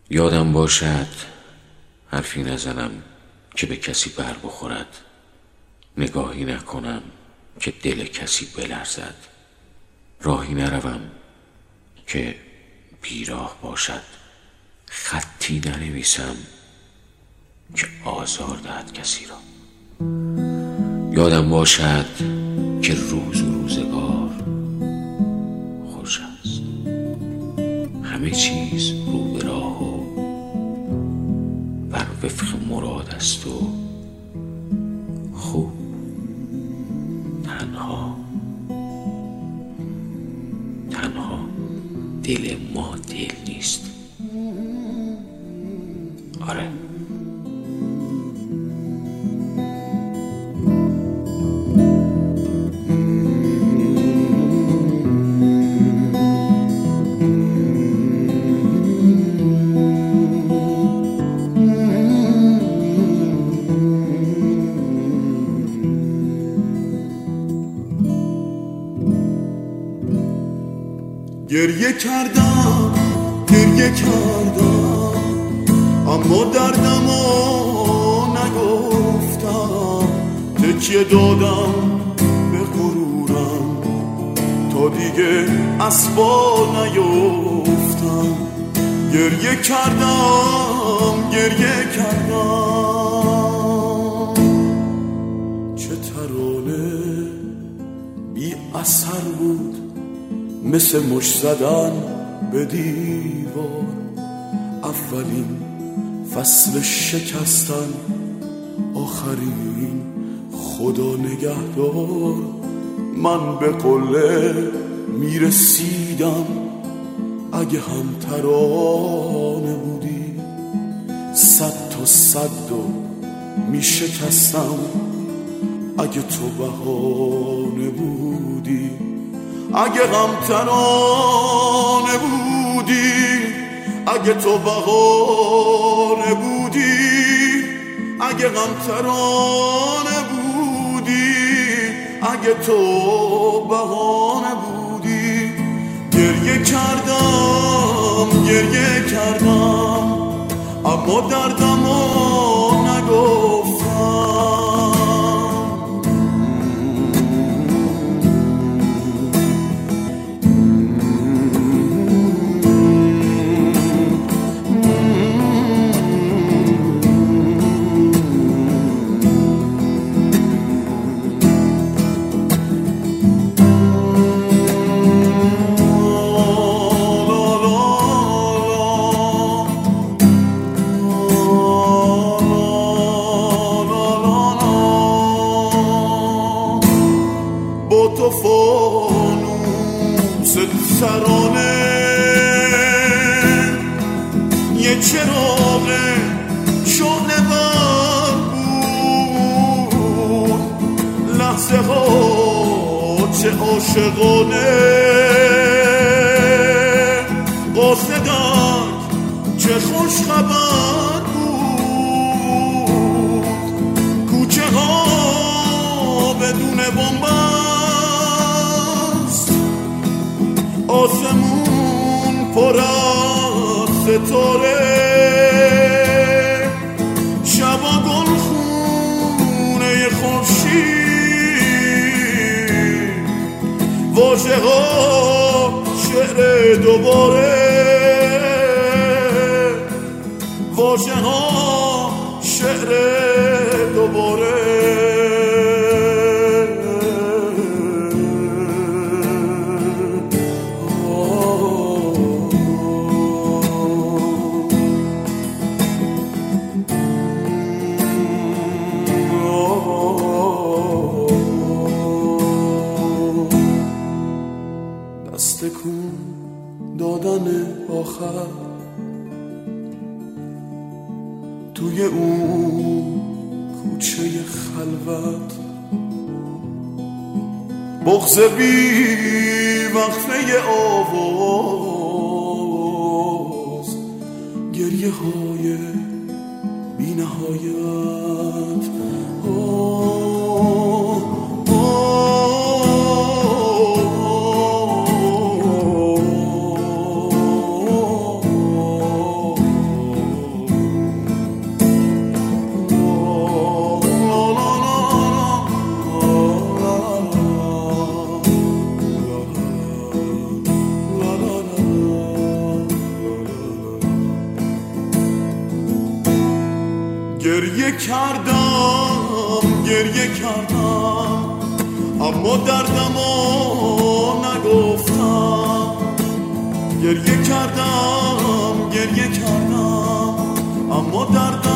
یادم باشد حرفی نزنم که به کسی بر بخورد، نگاهی نکنم که دل کسی بلرزد، راهی نروم که بیراه باشد، خطی ننویسم که آزار دهد کسی را. یادم باشد که روز و روزگار خوش است، همه چیز رو به راه و بر وفق مراد است و خوب. تنها دل ما دل نیست. آره، گریه کردم اما دردمو نگفتم، تکیه دادم به غرورم تا دیگه از پا نیفتم. گریه کردم چه ترانه بی اثر بود، مثل مش زدن به دیوار. اولین فصل شکستن، آخرین خدا نگهدار. من به قله میرسیدم اگه هم ترانه بودی، صد تا صد و میشکستم اگه تو بهانه بودی. اگه غم ترانه بودی، اگه تو بهانه بودی، اگه غم ترانه بودی، اگه تو بهانه بودی. گریه کردم اما دردمو نگفتم. تو فانوس ترانه یه چراغ شعله ور بود، لحظه ها چه عاشقانه، قاصدک چه خوش خبر بود، کوچه ها بدون بنبست، آسمون پر از ستاره، شبا گل خونه خورشید، واژه ها شعر دوباره، واژه ها شعر دوباره. دست کن دادن آخر توی اون کوچه خلوت، بغض بی وقفه آواز، گریه های بی نهایت. گریه کردم گریه کردم اما دردمو نگفتم گریه کردم اما دردم